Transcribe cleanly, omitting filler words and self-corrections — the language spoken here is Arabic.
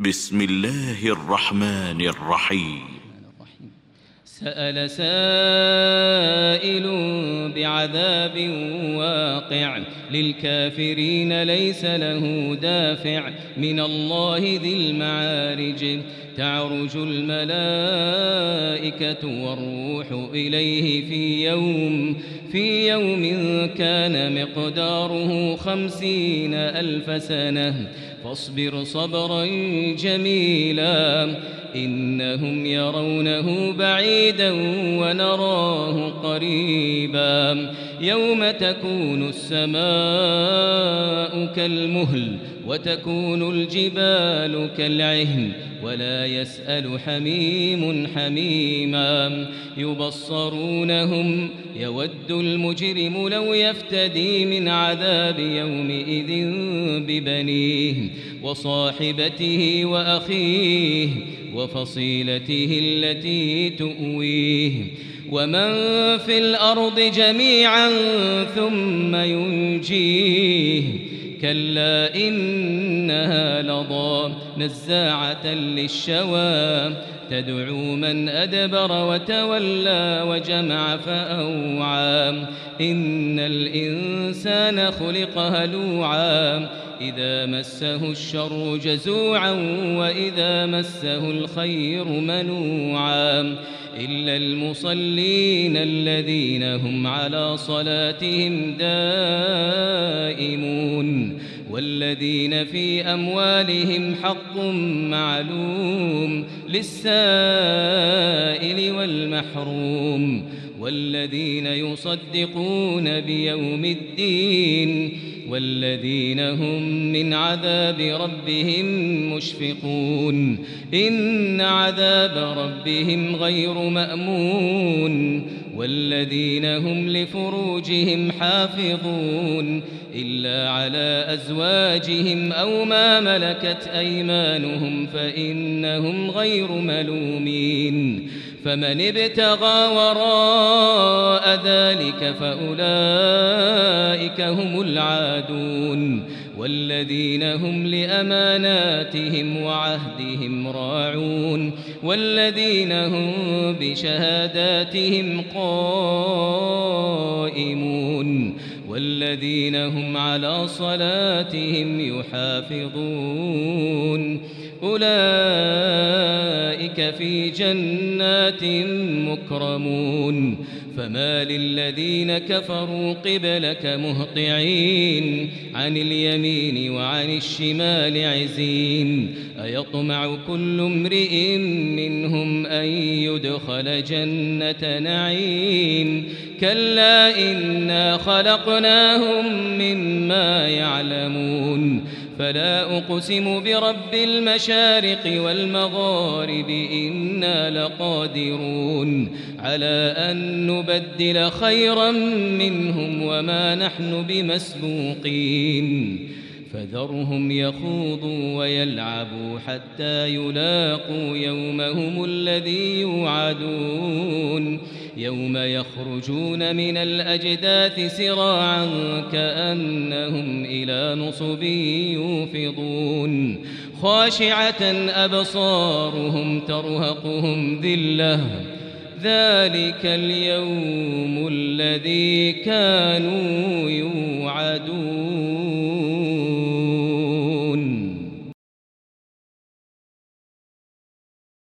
بسم الله الرحمن الرحيم. سأل سائل بعذاب واقع للكافرين ليس له دافع من الله ذي المعارج تعرج الملائكة والروح إليه في يوم كان مقداره 50,000 سنة فاصبر صبرا جميلا إنهم يرونه بعيدا ونراه قريبا يوم تكون السماء كالمهل وتكون الجبال كالعهن ولا يسأل حميم حميما يبصرونهم يود المجرم لو يفتدي من عذاب يومئذ ببنيه وصاحبته وأخيه وفصيلته التي تؤويه ومن في الأرض جميعا ثم ينجيه كلا إنها لظى نزاعة للشوى تدعو من أدبر وتولى وجمع فأوعى إن الإنسان خلق هلوعا إذا مسه الشر جزوعا وإذا مسه الخير منوعا إلا المصلين الذين هم على صلاتهم دائمون والذين في أموالهم حق معلوم للسائل والمحروم والذين يصدقون بيوم الدين والذين هم من عذاب ربهم مشفقون إن عذاب ربهم غير مأمون والذين هم لفروجهم حافظون إلا على أزواجهم أو ما ملكت أيمانهم فإنهم غير ملومين فمن ابتغى وراء ذلك فأولئك هم العادون والذين هم لأماناتهم وعهدهم راعون والذين هم بشهاداتهم قائمون والذين هم على صلاتهم يحافظون أولئك في جنات مكرمون فما للذين كفروا قبلك مهطعين عن اليمين وعن الشمال عزين أيطمع كل امرئ منهم أن يدخل جنة نعيم كلا إنا خلقناهم مما يعلمون فلا أقسم برب المشارق والمغارب إنا لقادرون على أن نبدل خيرا منهم وما نحن بمسبوقين فذرهم يخوضوا ويلعبوا حتى يلاقوا يومهم الذي يوعدون يوم يخرجون من الأجداث سراعا كأنهم إلى نصب يوفضون خاشعة أبصارهم ترهقهم ذلة ذلك اليوم الذي كانوا يوعدون